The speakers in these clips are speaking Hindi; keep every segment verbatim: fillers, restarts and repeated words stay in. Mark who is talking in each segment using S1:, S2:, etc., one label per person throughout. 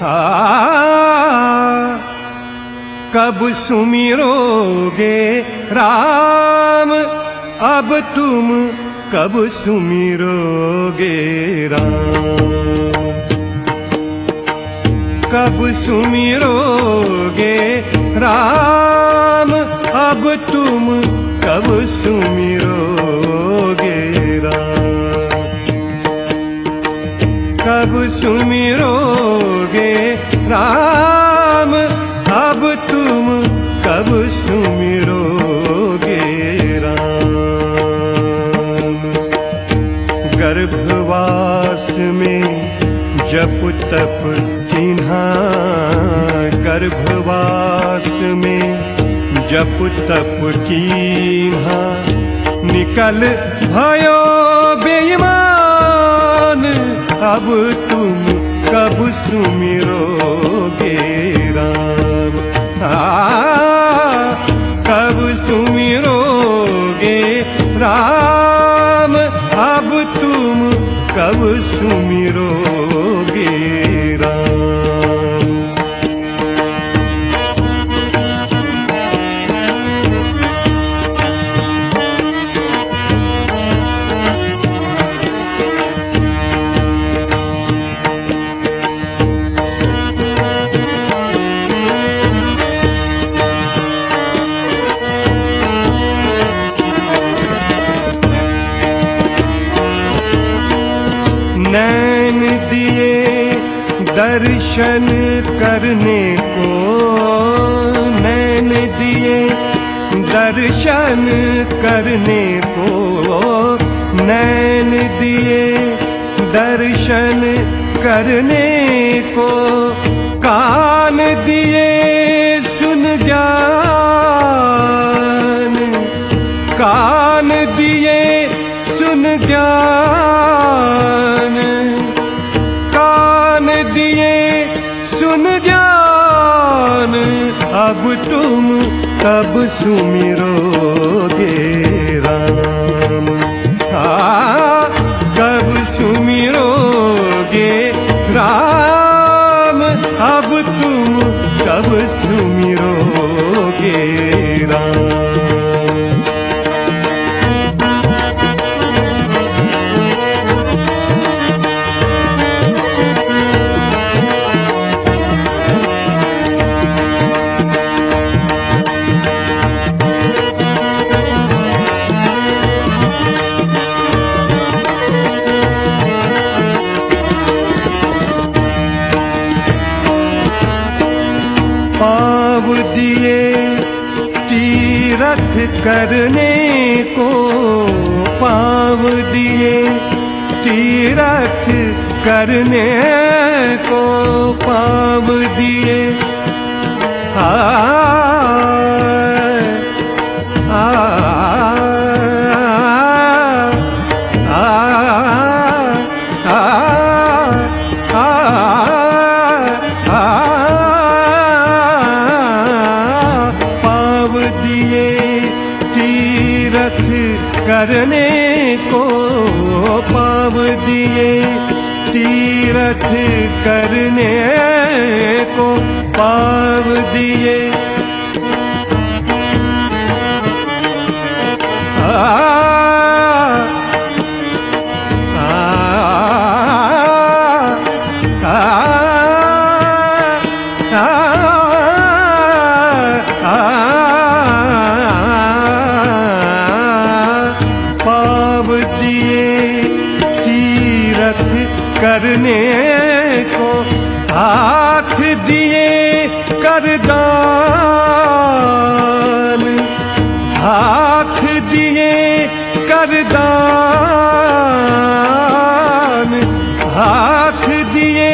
S1: आ, कब सुमिरोगे राम, अब तुम कब सुमिरोगे राम। कब सुमिरोगे राम, अब तुम कब सुमिरोगे राम। कब सुमिरोगे राम, अब तुम कब सुमिरोगे राम। गर्भवास में जप तप कीन्हा, गर्भवास में जप तप कीन्हा, निकल भयो बेईमान, अब तुम कब सुमिरोगे राम। आ, कब सुमिरोगे राम, अब तुम कब सुमिरोगे राम। नैन दिए दर्शन करने को, नैन दिए दर्शन करने को, नैन दिए दर्शन करने को, कान दिए सुन ज्ञान, कान दिए सुन ज्ञान, कान दिए सुन ज्ञान, अब तुम कब सुमिरोगे राम। आ, कब सुमिरोगे राम, अब तुम कब सुमिरोगे राम। पाँव दिए तीरथ करने को, पाँव दिए तीरथ करने को, पाँव दिए आ, आ, आ, आ, करने को, पाँव दिए तीरथ करने को, पाँव दिए आ, आ, आ, आ, आ, करने को, हाथ दिए करदान, हाथ दिए करदान, हाथ दिए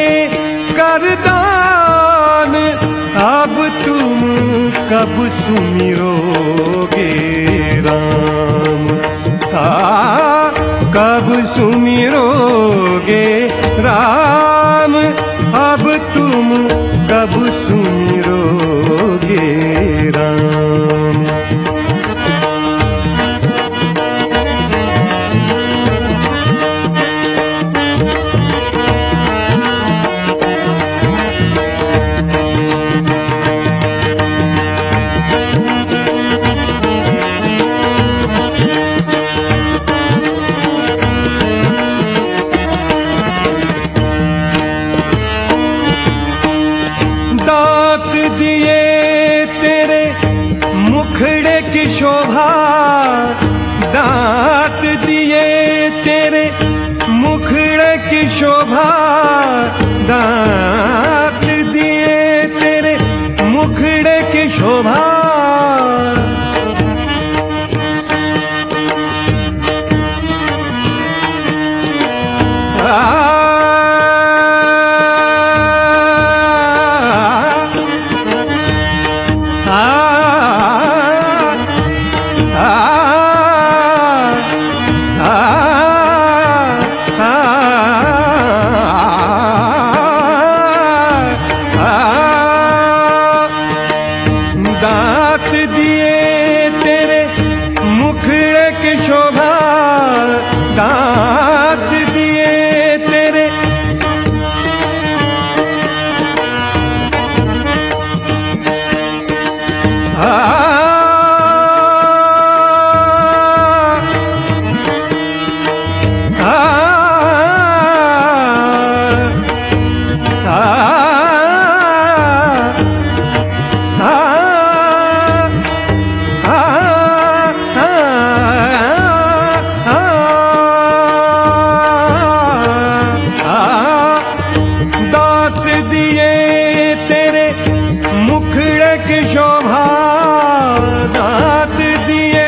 S1: करदान, अब तुम कब सुमिरोगे राम। आ, कब सुमिरोगे राम, अब तुम कब सुमिरोगे राम। की शोभा दांत दिए तेरे मुखड़े की शोभा। दांत दिए तेरे मुखड़े की शोभा, दांत दिए तेरे आ, आ, आ, की शोभा दांत दिए।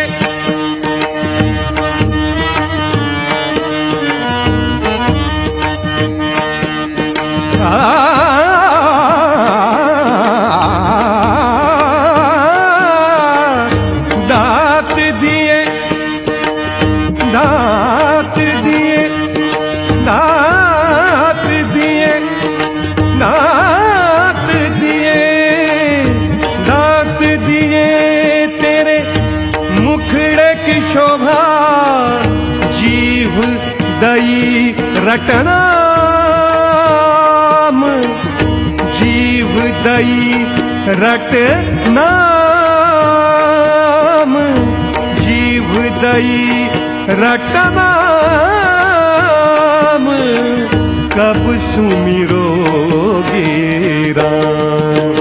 S1: दांत दिए दांत दिए दांत दिए दांत दिए दांत दिए तेरे मुखड़े की शोभा। जीव दई रटनाम, जीव दई रटनाम, जीव दई रटनाम। कब सुमिरोगे राम,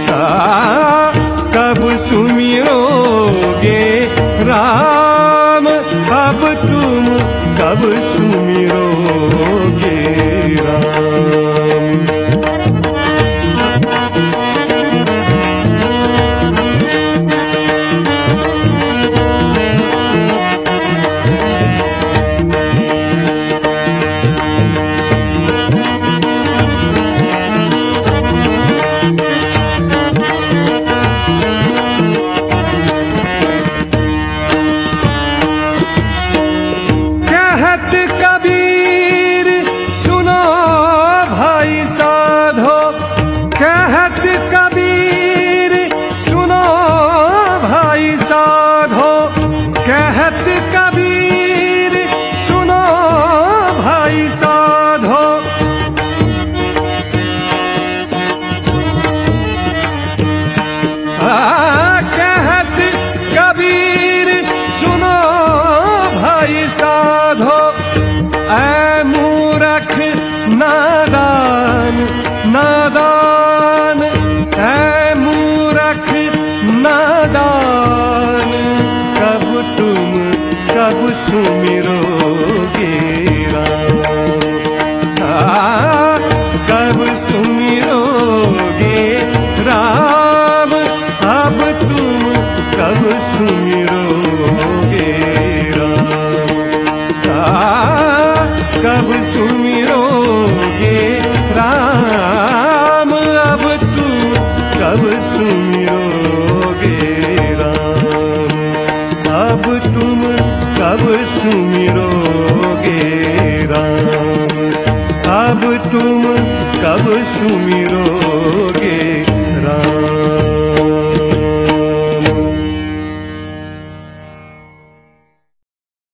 S1: कब सुमिरोगे राम, अब तुम कब सुमिरोगे राम। कहत कबीर सुनो भाई साधो, कहत कबीर सुनो भाई साधो, कहत कबीर सुनो भाई साधो। आ, कहत कबीर सुनो भाई साधो। ऐ मूरख नादान नादान, ऐ मूरख नादान, कब तुम कब सुमिरोगे राम। आ, कब सुमिरोगे राम, अब तुम कब सुमिरोगे राम। कब सुमिरोगे राम, अब तुम कब सुमिरोगे राम। अब तुम कब सुमिरोगे राम, अब तुम कब सुमिरो